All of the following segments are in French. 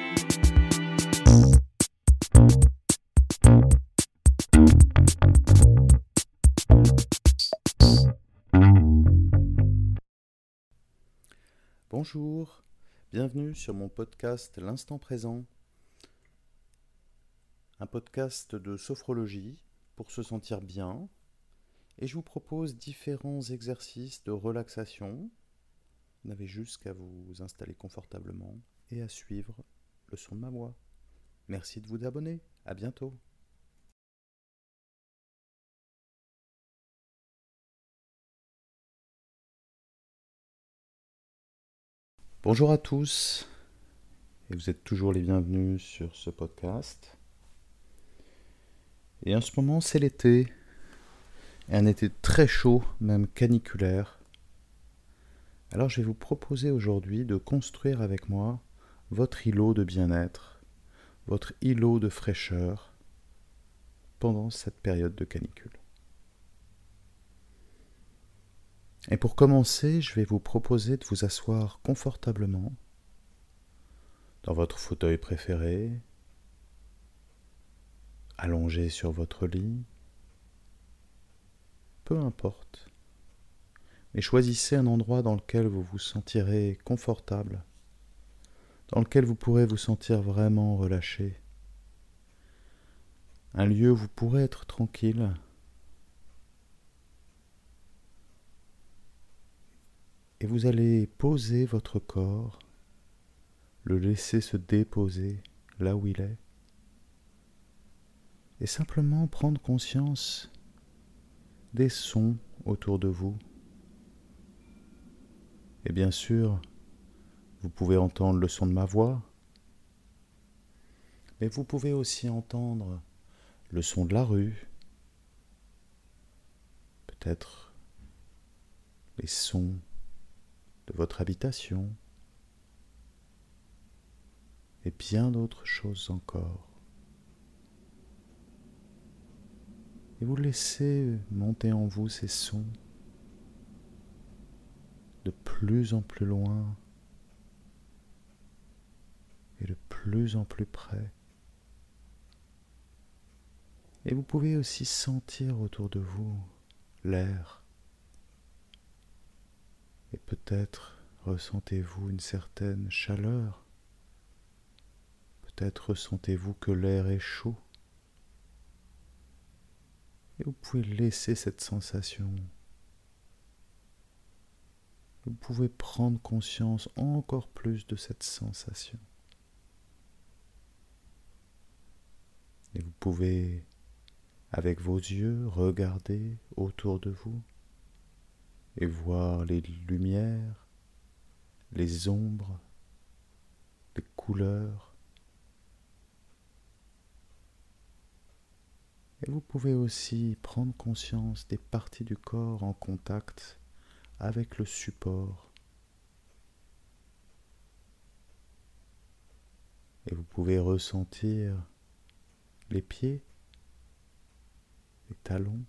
Bonjour, bienvenue sur mon podcast L'Instant Présent, un podcast de sophrologie pour se sentir bien, et je vous propose différents exercices de relaxation. Vous n'avez juste qu'à vous installer confortablement et à suivre le son de ma voix. Merci de vous abonner, à bientôt. Bonjour à tous, et vous êtes toujours les bienvenus sur ce podcast. Et en ce moment, c'est l'été, et un été très chaud, même caniculaire. Alors je vais vous proposer aujourd'hui de construire avec moi votre îlot de bien-être, votre îlot de fraîcheur pendant cette période de canicule. Et pour commencer, je vais vous proposer de vous asseoir confortablement dans votre fauteuil préféré, allongé sur votre lit, peu importe. Mais choisissez un endroit dans lequel vous vous sentirez confortable, dans lequel vous pourrez vous sentir vraiment relâché. Un lieu où vous pourrez être tranquille. Et vous allez poser votre corps, le laisser se déposer là où il est, et simplement prendre conscience des sons autour de vous. Et bien sûr, vous pouvez entendre le son de ma voix, mais vous pouvez aussi entendre le son de la rue, peut-être les sons de votre habitation, et bien d'autres choses encore. Et vous laissez monter en vous ces sons de plus en plus loin et de plus en plus près. Et vous pouvez aussi sentir autour de vous l'air. Et peut-être ressentez-vous une certaine chaleur. Peut-être ressentez-vous que l'air est chaud. Et vous pouvez laisser cette sensation. Vous pouvez prendre conscience encore plus de cette sensation. Et vous pouvez, avec vos yeux, regarder autour de vous et voir les lumières, les ombres, les couleurs. Et vous pouvez aussi prendre conscience des parties du corps en contact avec le support. Et vous pouvez ressentir les pieds, les talons,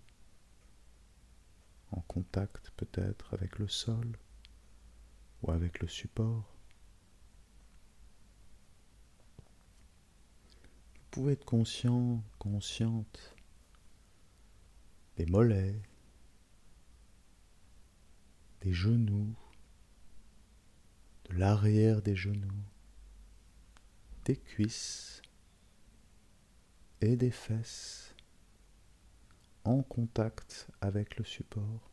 en contact peut-être avec le sol ou avec le support. Vous pouvez être conscient, consciente des mollets, des genoux, de l'arrière des genoux, des cuisses et des fesses en contact avec le support.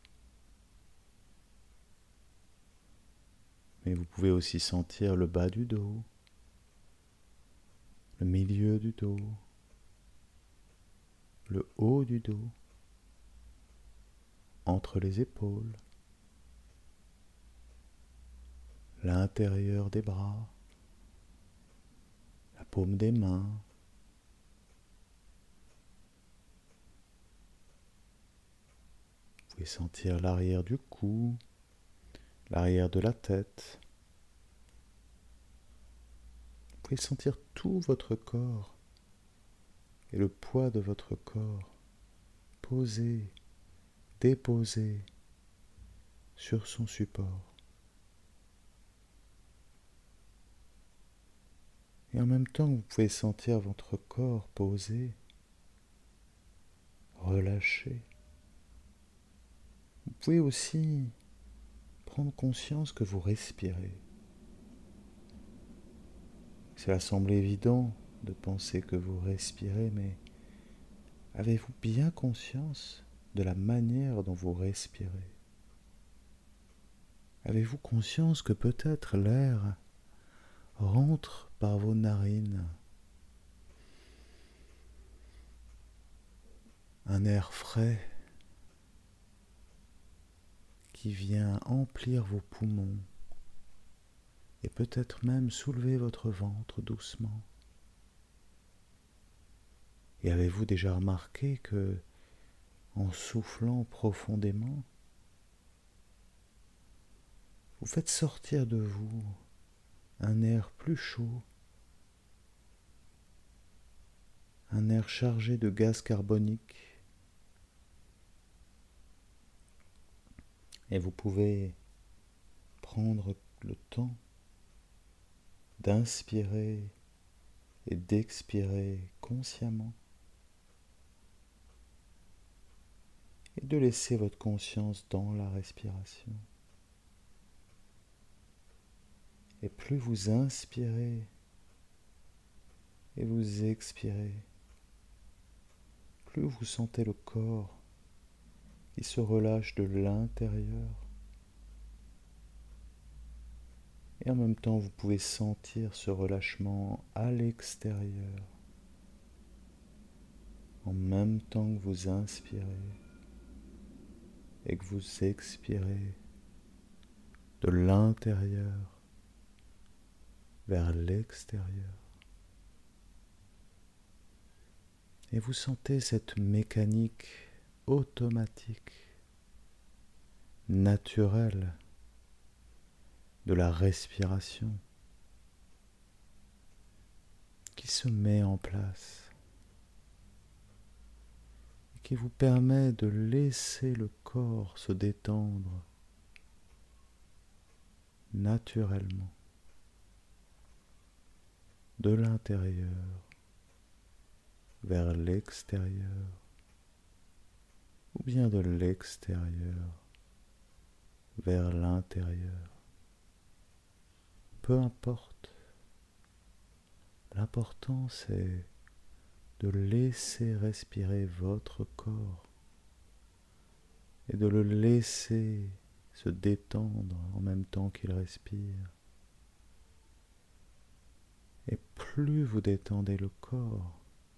Mais vous pouvez aussi sentir le bas du dos, le milieu du dos, le haut du dos, entre les épaules, l'intérieur des bras, la paume des mains. Vous pouvez sentir l'arrière du cou, l'arrière de la tête. Vous pouvez sentir tout votre corps et le poids de votre corps posé, déposé sur son support. Et en même temps, vous pouvez sentir votre corps posé, relâché. Vous pouvez aussi prendre conscience que vous respirez. Cela semble évident de penser que vous respirez, mais avez-vous bien conscience de la manière dont vous respirez? Avez-vous conscience que peut-être l'air rentre par vos narines? Un air frais qui vient emplir vos poumons et peut-être même soulever votre ventre doucement. Et avez-vous déjà remarqué que, en soufflant profondément, vous faites sortir de vous un air plus chaud, un air chargé de gaz carbonique, et vous pouvez prendre le temps d'inspirer et d'expirer consciemment et de laisser votre conscience dans la respiration. Et plus vous inspirez et vous expirez, plus vous sentez le corps qui se relâche de l'intérieur. Et en même temps, vous pouvez sentir ce relâchement à l'extérieur, en même temps que vous inspirez et que vous expirez de l'intérieur vers l'extérieur. Et vous sentez cette mécanique automatique, naturelle de la respiration qui se met en place et qui vous permet de laisser le corps se détendre naturellement de l'intérieur vers l'extérieur ou bien de l'extérieur vers l'intérieur. Peu importe, l'important c'est de laisser respirer votre corps et de le laisser se détendre en même temps qu'il respire. Et plus vous détendez le corps,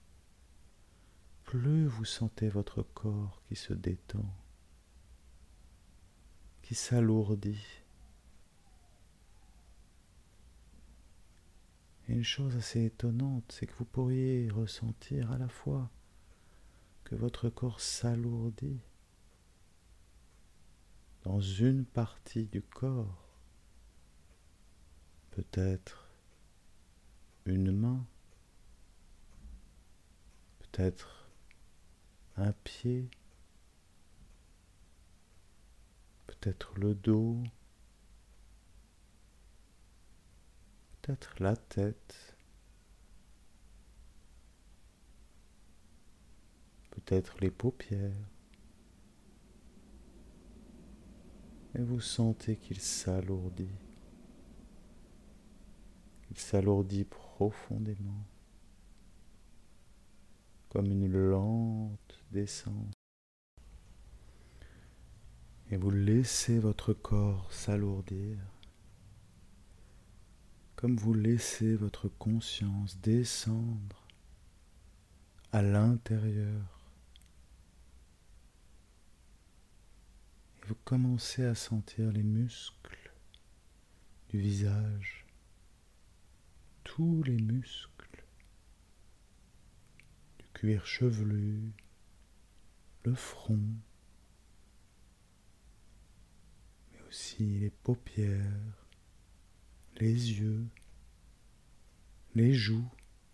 plus vous sentez votre corps qui se détend, qui s'alourdit. Et une chose assez étonnante, c'est que vous pourriez ressentir à la fois que votre corps s'alourdit dans une partie du corps, peut-être une main, peut-être un pied, peut-être le dos, peut-être la tête, peut-être les paupières. Et vous sentez qu'il s'alourdit. Il s'alourdit profondément, comme une lente descente. Et vous laissez votre corps s'alourdir, comme vous laissez votre conscience descendre à l'intérieur. Et vous commencez à sentir les muscles du visage, tous les muscles, du cuir chevelu, le front, mais aussi les paupières, les yeux, les joues,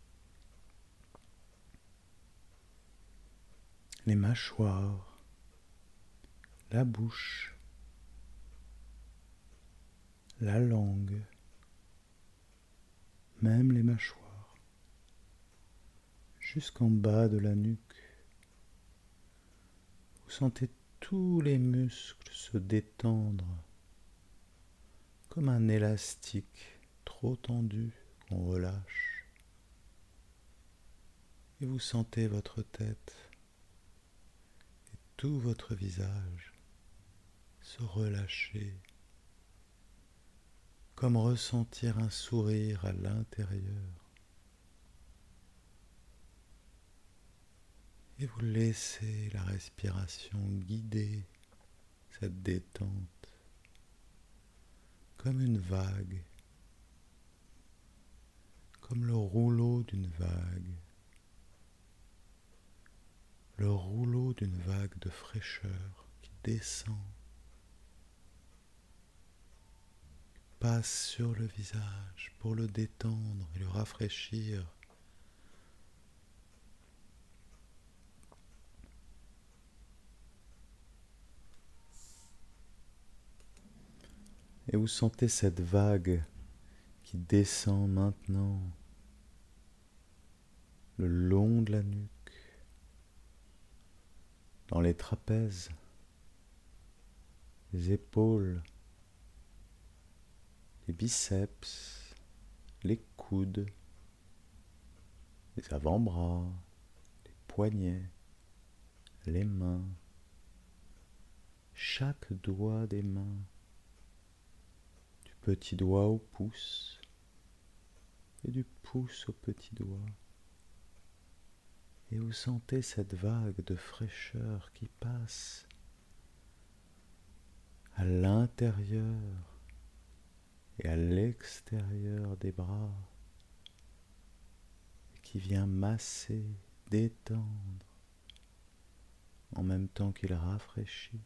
les mâchoires, la bouche, la langue, même les mâchoires. jusqu'en bas de la nuque. Vous sentez tous les muscles se détendre comme un élastique trop tendu qu'on relâche. Et vous sentez votre tête et tout votre visage se relâcher, comme ressentir un sourire à l'intérieur. Et vous laissez la respiration guider cette détente comme une vague, comme le rouleau d'une vague, le rouleau d'une vague de fraîcheur qui descend, passe sur le visage pour le détendre et le rafraîchir. Et vous sentez cette vague qui descend maintenant le long de la nuque, dans les trapèzes, les épaules, les biceps, les coudes, les avant-bras, les poignets, les mains, chaque doigt des mains, du petit doigt au pouce et du pouce au petit doigt. Et vous sentez cette vague de fraîcheur qui passe à l'intérieur et à l'extérieur des bras, et qui vient masser, détendre, en même temps qu'il rafraîchit.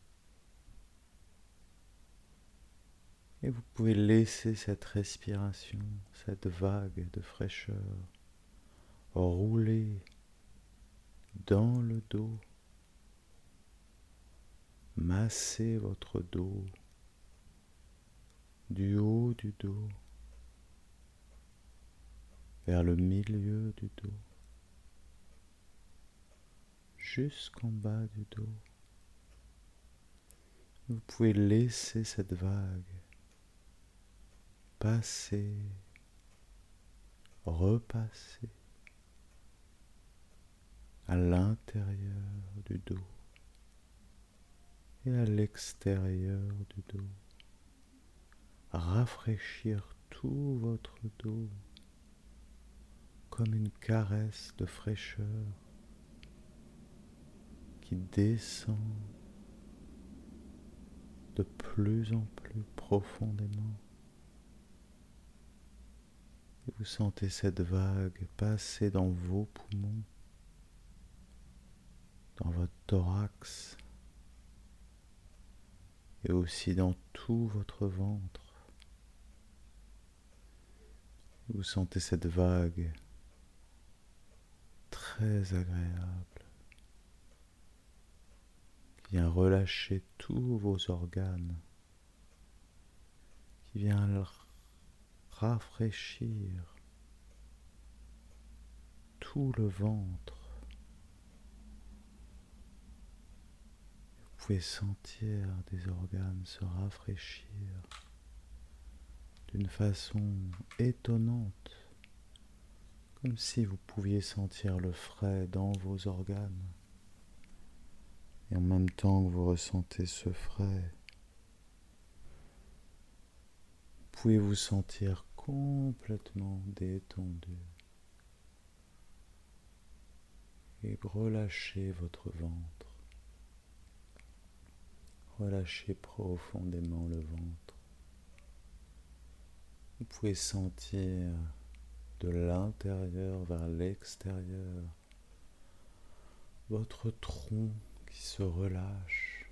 Et vous pouvez laisser cette respiration, cette vague de fraîcheur rouler dans le dos, masser votre dos, du haut du dos, vers le milieu du dos, jusqu'en bas du dos. Vous pouvez laisser cette vague passer, repasser à l'intérieur du dos et à l'extérieur du dos. Rafraîchir tout votre dos comme une caresse de fraîcheur qui descend de plus en plus profondément. Et vous sentez cette vague passer dans vos poumons, dans votre thorax et aussi dans tout votre ventre. Vous sentez cette vague très agréable qui vient relâcher tous vos organes, qui vient rafraîchir tout le ventre. Vous pouvez sentir des organes se rafraîchir d'une façon étonnante, comme si vous pouviez sentir le frais dans vos organes. Et en même temps que vous ressentez ce frais, vous pouvez vous sentir complètement détendu et relâcher votre ventre. Relâchez profondément le ventre. Vous pouvez sentir de l'intérieur vers l'extérieur votre tronc qui se relâche,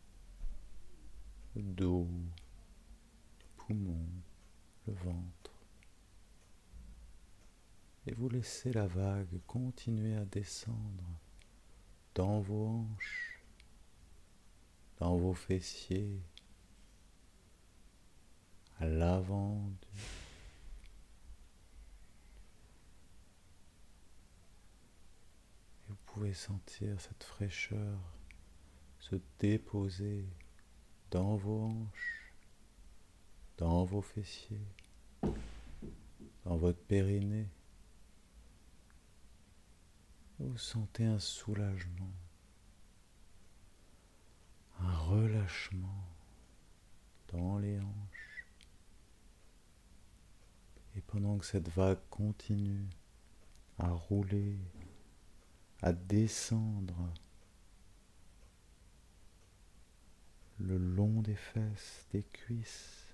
le dos, les poumons, le ventre. Et vous laissez la vague continuer à descendre dans vos hanches, dans vos fessiers, à l'avant, pouvez sentir cette fraîcheur se déposer dans vos hanches, dans vos fessiers, dans votre périnée. Vous sentez un soulagement, un relâchement dans les hanches. Et pendant que cette vague continue à rouler, à descendre le long des fesses, des cuisses,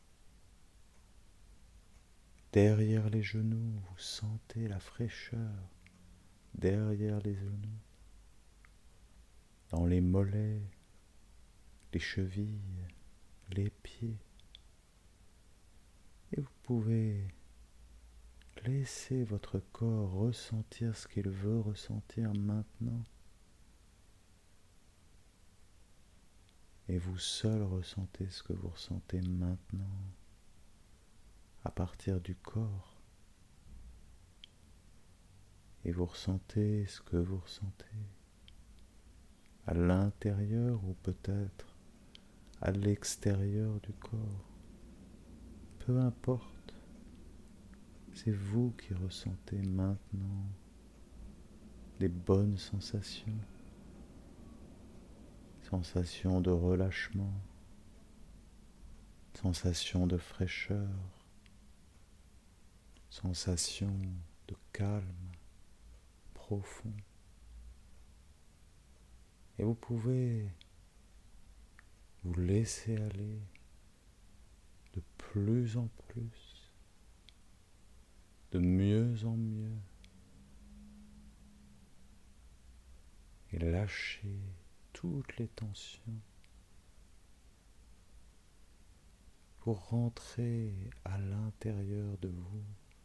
derrière les genoux, vous sentez la fraîcheur derrière les genoux, dans les mollets, les chevilles, les pieds. Et vous pouvez laisser votre corps ressentir ce qu'il veut ressentir maintenant. Et vous seul ressentez ce que vous ressentez maintenant, à partir du corps. Et vous ressentez ce que vous ressentez, à l'intérieur ou peut-être à l'extérieur du corps. Peu importe, c'est vous qui ressentez maintenant des bonnes sensations. Sensation de relâchement, sensation de fraîcheur, sensation de calme profond. Et vous pouvez vous laisser aller de plus en plus, de mieux en mieux, et lâcher toutes les tensions pour rentrer à l'intérieur de vous.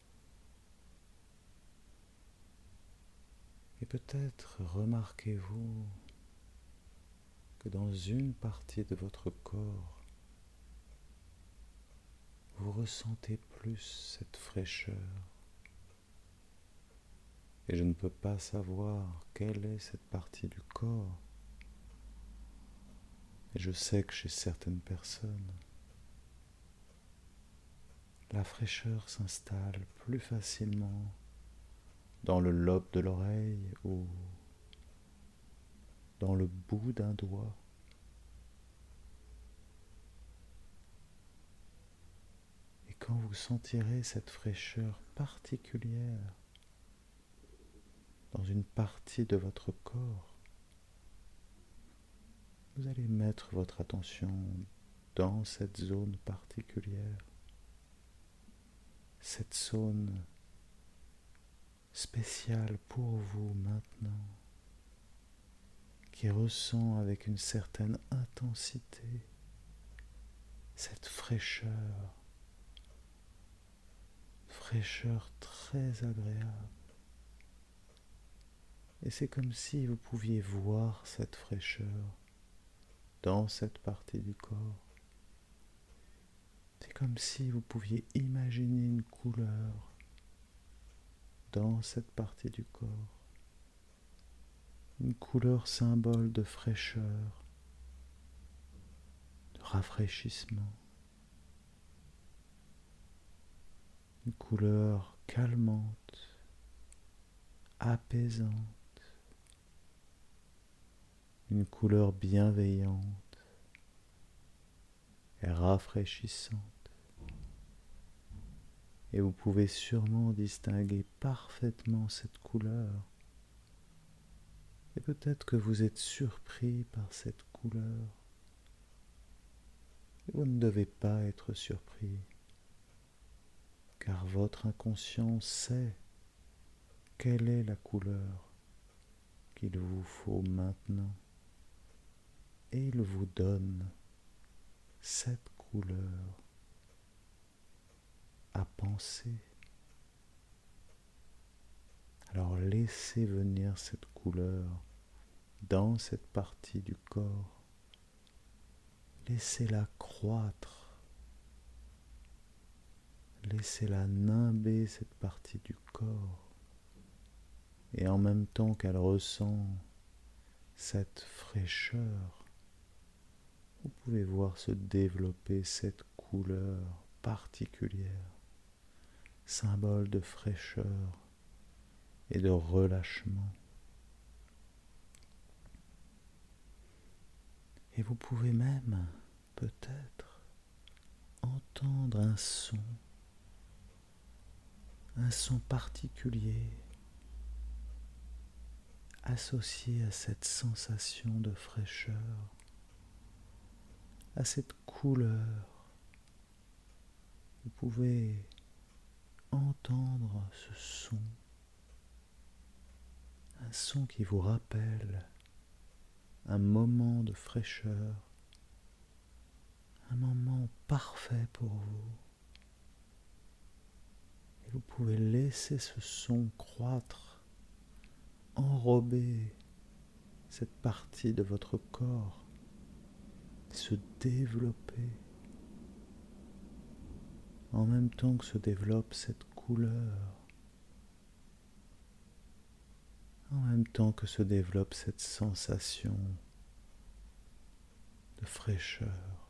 Et peut-être remarquez-vous que dans une partie de votre corps, vous ressentez plus cette fraîcheur. Et je ne peux pas savoir quelle est cette partie du corps. Et je sais que chez certaines personnes, la fraîcheur s'installe plus facilement dans le lobe de l'oreille ou dans le bout d'un doigt. Et quand vous sentirez cette fraîcheur particulière dans une partie de votre corps, vous allez mettre votre attention dans cette zone particulière, cette zone spéciale pour vous maintenant, qui ressent avec une certaine intensité cette fraîcheur très agréable. Et c'est comme si vous pouviez voir cette fraîcheur dans cette partie du corps. C'est comme si vous pouviez imaginer une couleur dans cette partie du corps. Une couleur symbole de fraîcheur, de rafraîchissement. Une couleur calmante, apaisante. Une couleur bienveillante et rafraîchissante. Et vous pouvez sûrement distinguer parfaitement cette couleur. Et peut-être que vous êtes surpris par cette couleur. Et vous ne devez pas être surpris, car votre inconscient sait quelle est la couleur qu'il vous faut maintenant. Et il vous donne cette couleur à penser. Alors laissez venir cette couleur dans cette partie du corps. Laissez-la croître. Laissez-la nimber cette partie du corps. Et en même temps qu'elle ressent cette fraîcheur, vous pouvez voir se développer cette couleur particulière, symbole de fraîcheur et de relâchement. Et vous pouvez même, peut-être, entendre un son particulier associé à cette sensation de fraîcheur, à cette couleur. Vous pouvez entendre ce son, un son qui vous rappelle un moment de fraîcheur, un moment parfait pour vous. Et vous pouvez laisser ce son croître, enrober cette partie de votre corps, se développer en même temps que se développe cette couleur, en même temps que se développe cette sensation de fraîcheur.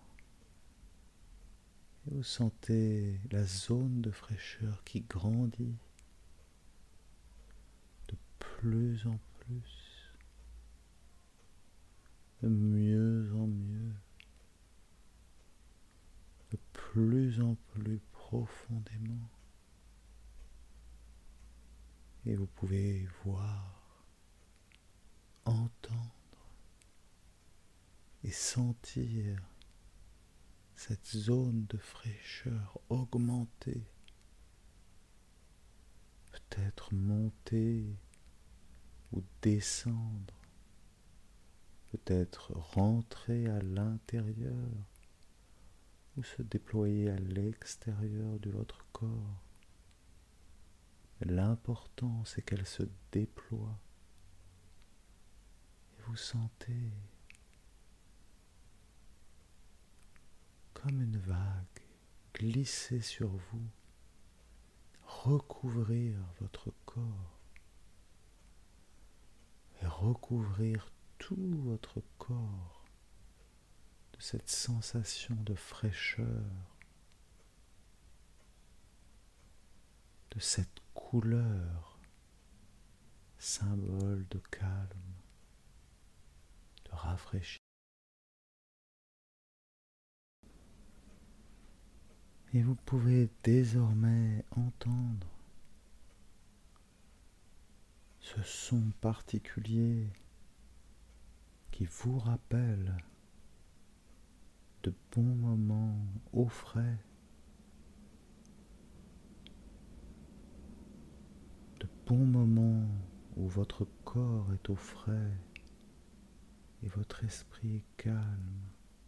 Et vous sentez la zone de fraîcheur qui grandit de plus en plus, de mieux en mieux, de plus en plus profondément. Et vous pouvez voir, entendre et sentir cette zone de fraîcheur augmenter, peut-être monter ou descendre, peut-être rentrer à l'intérieur ou se déployer à l'extérieur de votre corps. L'important, c'est qu'elle se déploie et vous sentez comme une vague glisser sur vous, recouvrir votre corps et recouvrir tout votre corps de cette sensation de fraîcheur, de cette couleur, symbole de calme, de rafraîchissement. Et vous pouvez désormais entendre ce son particulier qui vous rappelle de bons moments au frais, de bons moments où votre corps est au frais et votre esprit est calme.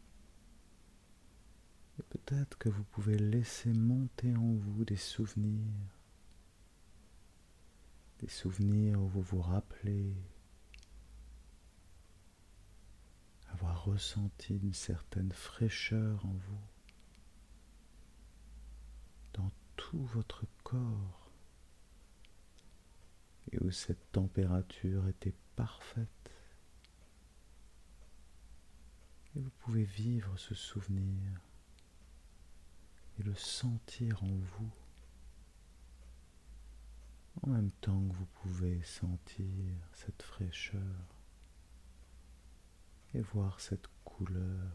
Et peut-être que vous pouvez laisser monter en vous des souvenirs où vous vous rappelez avoir ressenti une certaine fraîcheur en vous, dans tout votre corps, et où cette température était parfaite. Et vous pouvez vivre ce souvenir et le sentir en vous, en même temps que vous pouvez sentir cette fraîcheur et voir cette couleur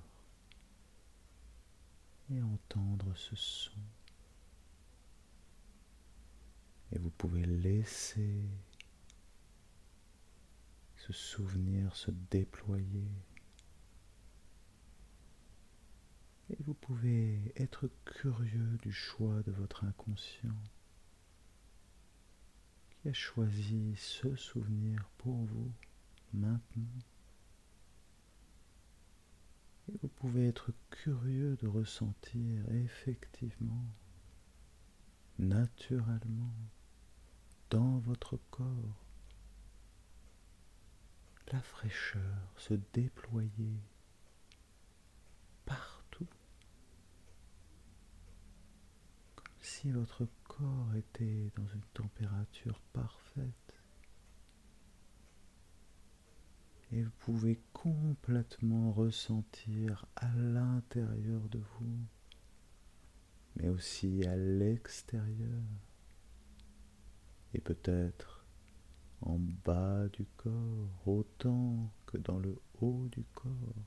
et entendre ce son. Et vous pouvez laisser ce souvenir se déployer. Et vous pouvez être curieux du choix de votre inconscient qui a choisi ce souvenir pour vous maintenant. Et vous pouvez être curieux de ressentir effectivement, naturellement, dans votre corps, la fraîcheur se déployer partout, comme si votre corps était dans une température parfaite, Et vous pouvez complètement ressentir à l'intérieur de vous, mais aussi à l'extérieur, et peut-être en bas du corps, autant que dans le haut du corps,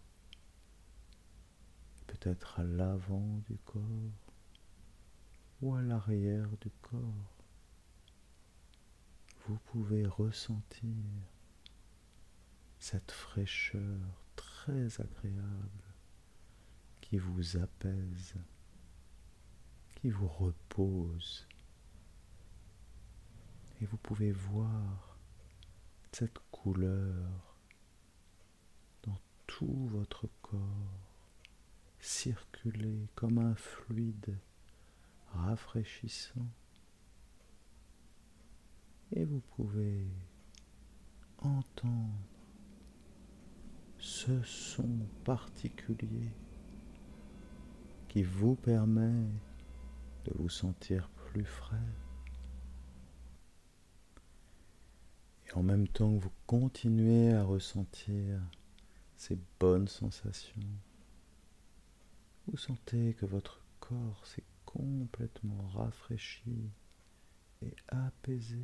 peut-être à l'avant du corps ou à l'arrière du corps. Vous pouvez ressentir cette fraîcheur très agréable qui vous apaise, qui vous repose. Et vous pouvez voir cette couleur dans tout votre corps circuler comme un fluide rafraîchissant. Et vous pouvez entendre ce son particulier qui vous permet de vous sentir plus frais. Et en même temps que vous continuez à ressentir ces bonnes sensations, vous sentez que votre corps s'est complètement rafraîchi et apaisé,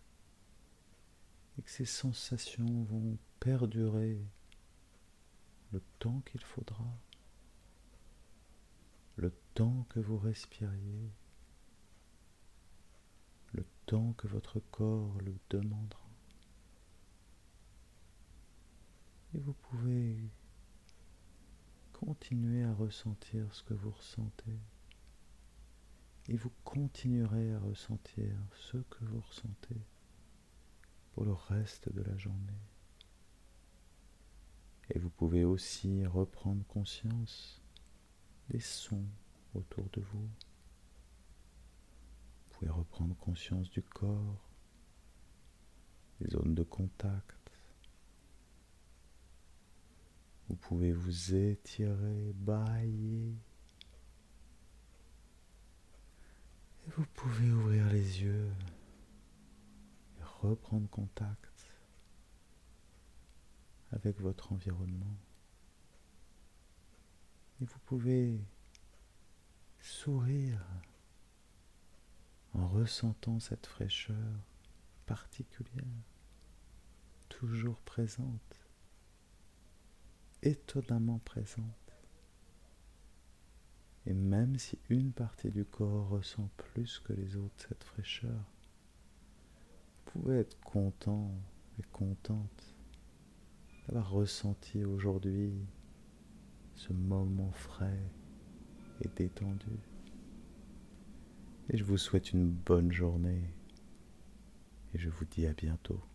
et que ces sensations vont perdurer le temps qu'il faudra, le temps que vous respiriez, le temps que votre corps le demandera. Et vous pouvez continuer à ressentir ce que vous ressentez, et vous continuerez à ressentir ce que vous ressentez pour le reste de la journée. Et vous pouvez aussi reprendre conscience des sons autour de vous. Vous pouvez reprendre conscience du corps, des zones de contact. Vous pouvez vous étirer, bâiller. Et vous pouvez ouvrir les yeux et reprendre contact avec votre environnement. Et vous pouvez sourire en ressentant cette fraîcheur particulière, toujours présente, étonnamment présente. Et même si une partie du corps ressent plus que les autres cette fraîcheur, vous pouvez être content et contente d'avoir ressenti aujourd'hui ce moment frais et détendu. Et je vous souhaite une bonne journée et je vous dis à bientôt.